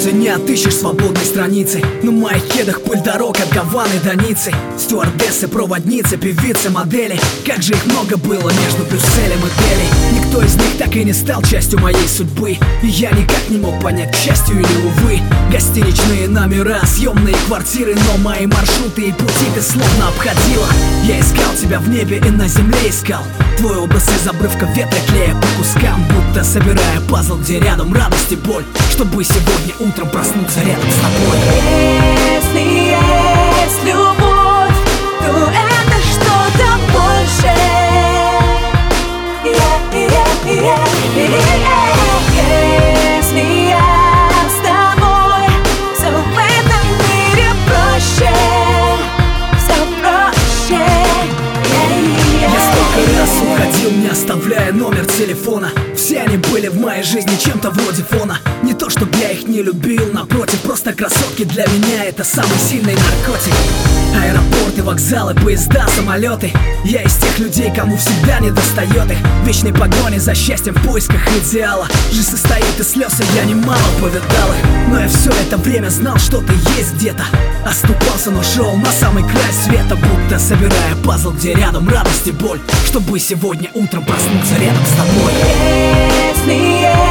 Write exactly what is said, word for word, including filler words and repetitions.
улице не отыщешь свободной страницы. На моих кедах пыль дорог от Гаваны до Ниццы. Стюардессы, проводницы, певицы, модели. Как же их много было между Брюсселем и Дели. Никто из них так и не стал частью моей судьбы. И я никак не мог понять, к счастью или увы. Гостиничные номера, съемные квартиры, но мои маршруты и пути ты словно обходила. Я искал тебя в небе и на земле искал. Твой образ из обрывка ветра клея по кускам, будто собирая пазл, где рядом радость и боль, чтобы сегодня утром проснуться рядом с тобой. Если есть любовь, то это что-то большее. Yeah, yeah, yeah, yeah. Если я с тобой, все в этом мире проще, все проще. Yeah, yeah. Я столько раз уходил, не оставляя номер телефона. Все они были в моей жизни чем-то вроде фона. Не то чтобы я их не любил, напротив, просто красотки для меня это самый сильный наркотик. Аэропорты, вокзалы, поезда, самолеты. Я из тех людей, кому всегда не достает их. Вечной погони за счастьем в поисках идеала. Жизнь состоит из слез, и я немало повидал их. Но я все это время знал, что ты есть где-то. Оступался, но шел на самый край света, будто собирая пазл, где рядом радость и боль, чтобы сегодня утром проснуться рядом с тобой. Если